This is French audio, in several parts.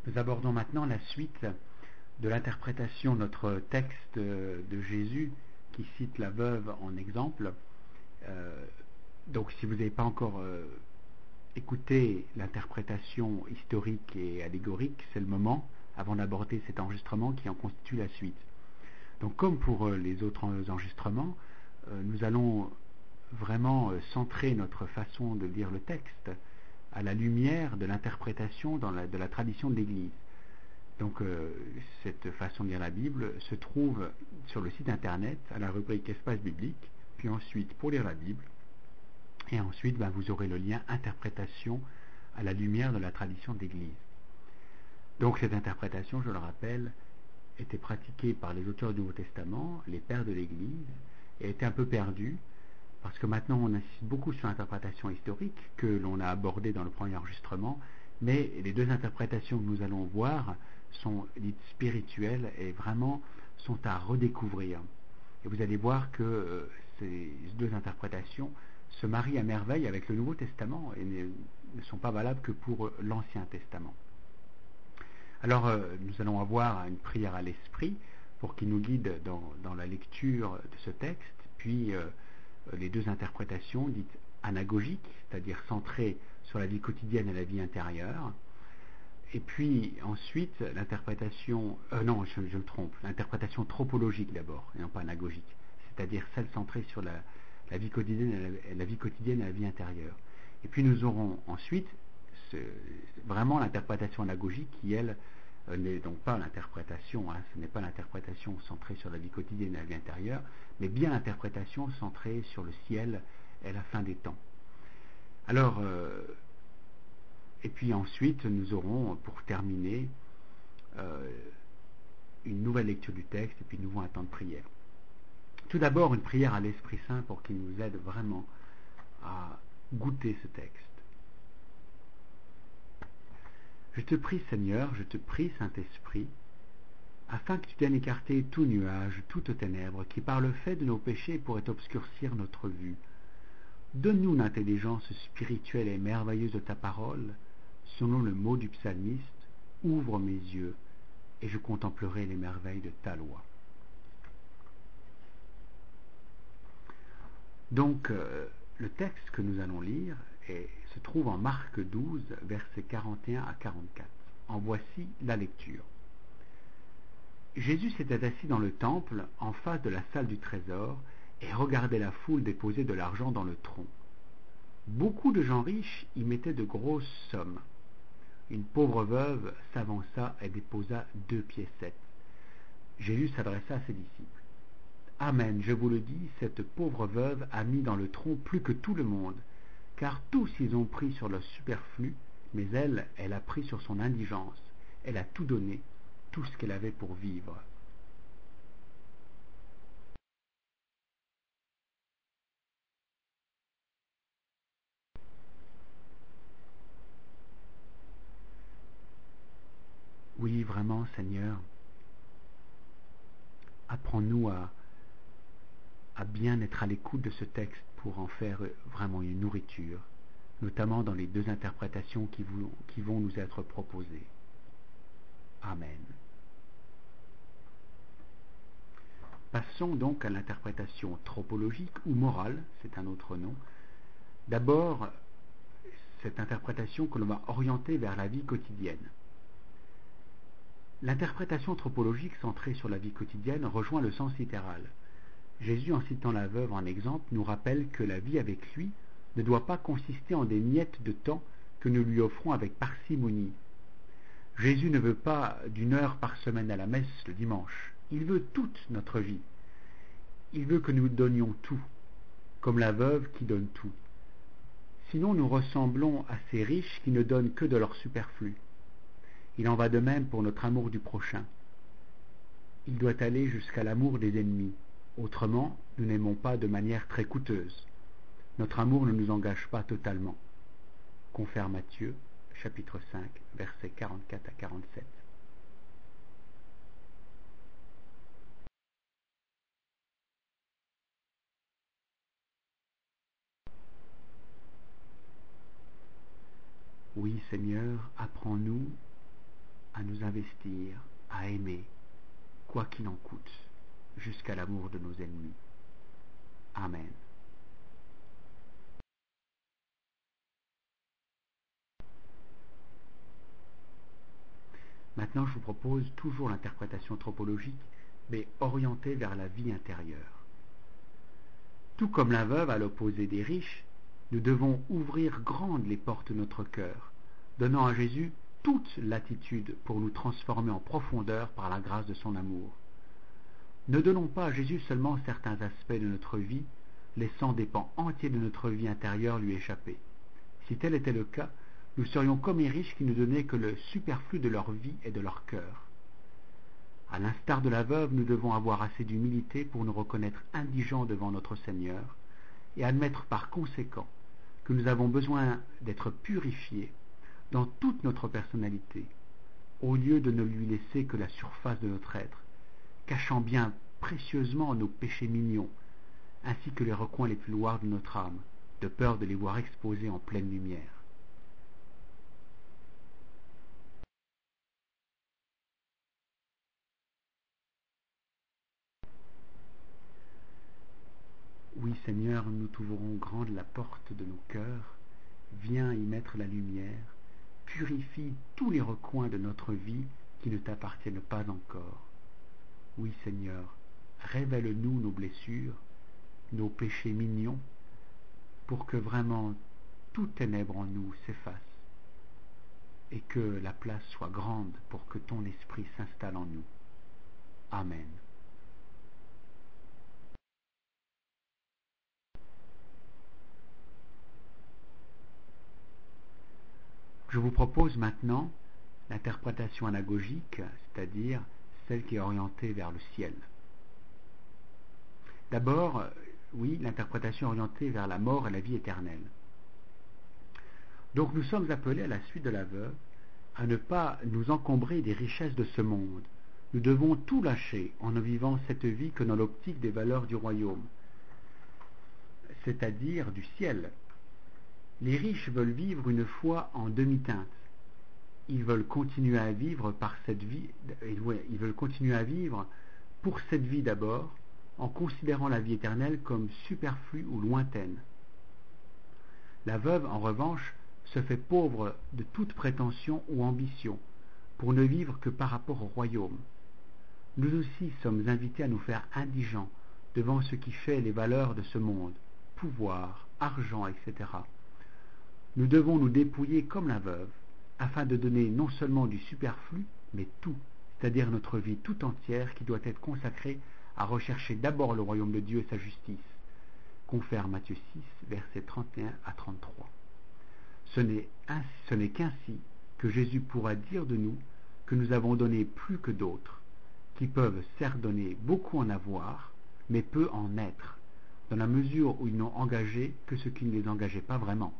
Nous abordons maintenant la suite de l'interprétation de notre texte de Jésus qui cite la veuve en exemple. Donc si vous n'avez pas encore écouté l'interprétation historique et allégorique, c'est le moment, avant d'aborder cet enregistrement, qui en constitue la suite. Donc comme pour les autres enregistrements, nous allons vraiment centrer notre façon de lire le texte à la lumière de l'interprétation de la tradition de l'Église. Donc cette façon de lire la Bible se trouve sur le site internet à la rubrique Espace biblique, puis ensuite pour lire la Bible, et ensuite vous aurez le lien interprétation à la lumière de la tradition de l'Église. Donc cette interprétation, je le rappelle, était pratiquée par les auteurs du Nouveau Testament, les pères de l'Église, et a été un peu perdue, parce que maintenant on insiste beaucoup sur l'interprétation historique que l'on a abordée dans le premier enregistrement, mais les deux interprétations que nous allons voir sont dites spirituelles et vraiment sont à redécouvrir. Et vous allez voir que ces deux interprétations se marient à merveille avec le Nouveau Testament et ne sont pas valables que pour l'Ancien Testament. Alors nous allons avoir une prière à l'Esprit pour qu'il nous guide dans la lecture de ce texte, puis les deux interprétations dites anagogiques, c'est-à-dire centrées sur la vie quotidienne et la vie intérieure, et puis ensuite l'interprétation, je me trompe, l'interprétation tropologique d'abord, et non pas anagogique, c'est-à-dire celle centrée sur la vie quotidienne et la vie intérieure. Et puis nous aurons ensuite vraiment l'interprétation anagogique qui, elle, n'est donc pas l'interprétation, ce n'est pas l'interprétation centrée sur la vie quotidienne et la vie intérieure, mais bien l'interprétation centrée sur le ciel et la fin des temps. Alors, et puis ensuite, nous aurons, pour terminer, une nouvelle lecture du texte, et puis nous aurons un temps de prière. Tout d'abord, une prière à l'Esprit Saint pour qu'il nous aide vraiment à goûter ce texte. Je te prie, Seigneur, je te prie, Saint-Esprit, afin que tu viennes écarter tout nuage, toute ténèbre, qui par le fait de nos péchés pourrait obscurcir notre vue. Donne-nous l'intelligence spirituelle et merveilleuse de ta parole, selon le mot du psalmiste, ouvre mes yeux, et je contemplerai les merveilles de ta loi. Donc, le texte que nous allons lire se trouve en Marc 12, versets 41 à 44. En voici la lecture. Jésus s'était assis dans le temple, en face de la salle du trésor, et regardait la foule déposer de l'argent dans le tronc. Beaucoup de gens riches y mettaient de grosses sommes. Une pauvre veuve s'avança et déposa 2 piécettes. Jésus s'adressa à ses disciples. Amen, je vous le dis, cette pauvre veuve a mis dans le tronc plus que tout le monde, car tous ils ont pris sur le superflu, mais elle a pris sur son indigence. Elle a tout donné, tout ce qu'elle avait pour vivre. Oui, vraiment, Seigneur, apprends-nous à bien être à l'écoute de ce texte pour en faire vraiment une nourriture, notamment dans les deux interprétations qui vont nous être proposées. Amen. Passons donc à l'interprétation tropologique ou morale, c'est un autre nom. D'abord, cette interprétation que l'on va orienter vers la vie quotidienne. L'interprétation tropologique centrée sur la vie quotidienne rejoint le sens littéral. Jésus, en citant la veuve en exemple, nous rappelle que la vie avec lui ne doit pas consister en des miettes de temps que nous lui offrons avec parcimonie. Jésus ne veut pas d'1 heure par semaine à la messe le dimanche. Il veut toute notre vie. Il veut que nous donnions tout, comme la veuve qui donne tout. Sinon nous ressemblons à ces riches qui ne donnent que de leur superflu. Il en va de même pour notre amour du prochain. Il doit aller jusqu'à l'amour des ennemis. Autrement, nous n'aimons pas de manière très coûteuse. Notre amour ne nous engage pas totalement. Confère Matthieu, chapitre 5, versets 44 à 47. Oui, Seigneur, apprends-nous à nous investir, à aimer, quoi qu'il en coûte, jusqu'à l'amour de nos ennemis. Amen. Maintenant, je vous propose toujours l'interprétation anthropologique, mais orientée vers la vie intérieure. Tout comme la veuve à l'opposé des riches, nous devons ouvrir grandes les portes de notre cœur, donnant à Jésus toute latitude pour nous transformer en profondeur par la grâce de son amour. Ne donnons pas à Jésus seulement certains aspects de notre vie, laissant des pans entiers de notre vie intérieure lui échapper. Si tel était le cas, nous serions comme les riches qui ne donnaient que le superflu de leur vie et de leur cœur. À l'instar de la veuve, nous devons avoir assez d'humilité pour nous reconnaître indigents devant notre Seigneur et admettre par conséquent que nous avons besoin d'être purifiés dans toute notre personnalité, au lieu de ne lui laisser que la surface de notre être, cachant bien précieusement nos péchés mignons, ainsi que les recoins les plus noirs de notre âme, de peur de les voir exposés en pleine lumière. Oui, Seigneur, nous t'ouvrons grande la porte de nos cœurs, viens y mettre la lumière, purifie tous les recoins de notre vie qui ne t'appartiennent pas encore. Oui, Seigneur, révèle-nous nos blessures, nos péchés mignons, pour que vraiment toute ténèbre en nous s'efface et que la place soit grande pour que ton esprit s'installe en nous. Amen. Je vous propose maintenant l'interprétation anagogique, c'est-à-dire celle qui est orientée vers le ciel. D'abord, oui, l'interprétation orientée vers la mort et la vie éternelle. Donc nous sommes appelés à la suite de la veuve à ne pas nous encombrer des richesses de ce monde. Nous devons tout lâcher en ne vivant cette vie que dans l'optique des valeurs du royaume, c'est-à-dire du ciel. Les riches veulent vivre une foi en demi-teinte. Ils veulent continuer à vivre par cette vie, ils veulent continuer à vivre pour cette vie d'abord, en considérant la vie éternelle comme superflue ou lointaine. La veuve, en revanche, se fait pauvre de toute prétention ou ambition, pour ne vivre que par rapport au royaume. Nous aussi sommes invités à nous faire indigents devant ce qui fait les valeurs de ce monde, pouvoir, argent, etc. Nous devons nous dépouiller comme la veuve, afin de donner non seulement du superflu, mais tout, c'est-à-dire notre vie tout entière qui doit être consacrée à rechercher d'abord le royaume de Dieu et sa justice. Confère Matthieu 6, versets 31 à 33. Ce n'est qu'ainsi que Jésus pourra dire de nous que nous avons donné plus que d'autres, qui peuvent certes donner beaucoup en avoir, mais peu en être, dans la mesure où ils n'ont engagé que ce qui ne les engageait pas vraiment.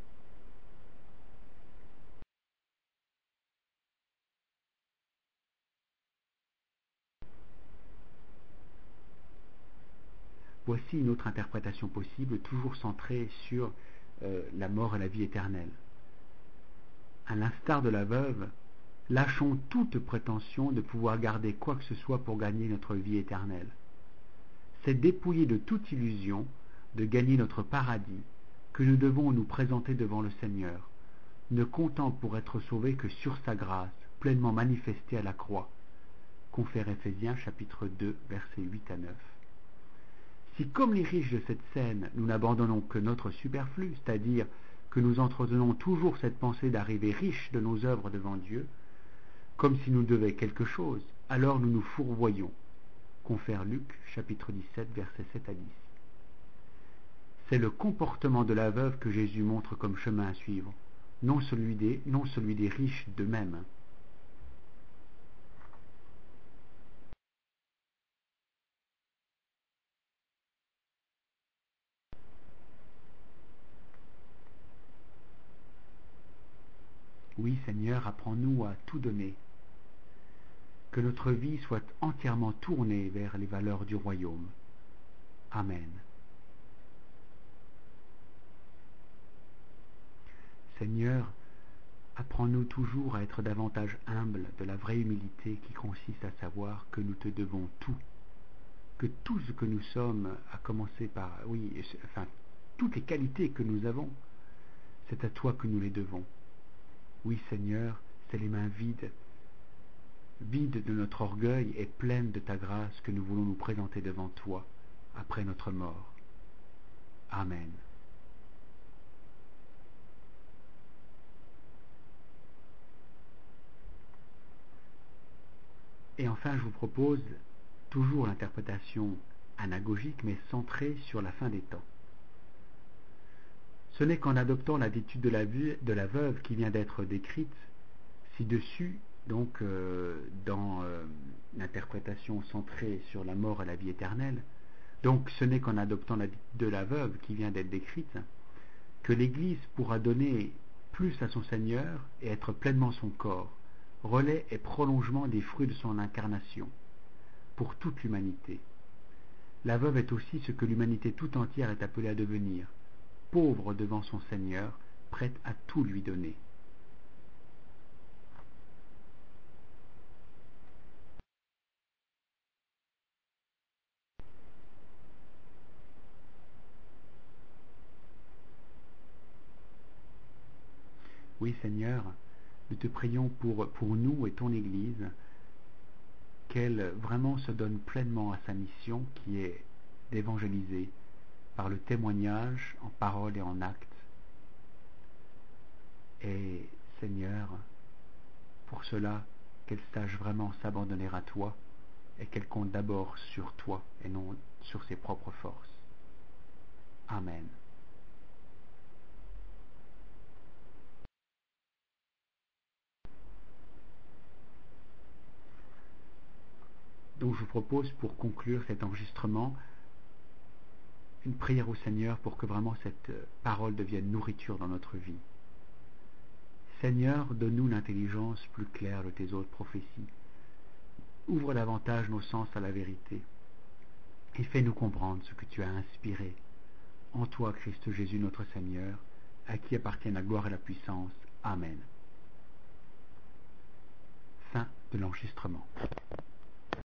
Voici une autre interprétation possible, toujours centrée sur la mort et la vie éternelle. À l'instar de la veuve, lâchons toute prétention de pouvoir garder quoi que ce soit pour gagner notre vie éternelle. C'est dépouillé de toute illusion de gagner notre paradis que nous devons nous présenter devant le Seigneur, ne comptant pour être sauvés que sur sa grâce, pleinement manifestée à la croix. Confère Éphésiens chapitre 2, versets 8 à 9. Si, comme les riches de cette scène, nous n'abandonnons que notre superflu, c'est-à-dire que nous entretenons toujours cette pensée d'arriver riches de nos œuvres devant Dieu, comme si nous devions quelque chose, alors nous nous fourvoyons. Confère Luc, chapitre 17, versets 7 à 10. C'est le comportement de la veuve que Jésus montre comme chemin à suivre, non celui des riches d'eux-mêmes. Oui, Seigneur, apprends-nous à tout donner, que notre vie soit entièrement tournée vers les valeurs du royaume. Amen. Seigneur, Apprends-nous toujours à être davantage humbles de la vraie humilité qui consiste à savoir que nous te devons tout, que tout ce que nous sommes, à commencer par, toutes les qualités que nous avons, c'est à toi que nous les devons. Oui, Seigneur, c'est les mains vides de notre orgueil et pleines de ta grâce que nous voulons nous présenter devant toi après notre mort. Amen. Et enfin, je vous propose toujours l'interprétation anagogique, mais centrée sur la fin des temps. Ce n'est qu'en adoptant l'attitude de la veuve qui vient d'être décrite ci-dessus, donc dans l'interprétation centrée sur la mort et la vie éternelle, donc ce n'est qu'en adoptant l'attitude de la veuve qui vient d'être décrite, que l'Église pourra donner plus à son Seigneur et être pleinement son corps, relais et prolongement des fruits de son incarnation, pour toute l'humanité. La veuve est aussi ce que l'humanité tout entière est appelée à devenir, pauvre devant son Seigneur, prête à tout lui donner. Oui, Seigneur, nous te prions pour nous et ton Église, qu'elle vraiment se donne pleinement à sa mission qui est d'évangéliser par le témoignage en parole et en acte. Et Seigneur, pour cela, qu'elle sache vraiment s'abandonner à toi et qu'elle compte d'abord sur toi et non sur ses propres forces. Amen. Donc je vous propose pour conclure cet enregistrement une prière au Seigneur pour que vraiment cette parole devienne nourriture dans notre vie. Seigneur, donne-nous l'intelligence plus claire de tes autres prophéties. Ouvre davantage nos sens à la vérité et fais-nous comprendre ce que tu as inspiré en toi, Christ Jésus notre Seigneur, à qui appartiennent la gloire et la puissance. Amen. Fin de l'enregistrement.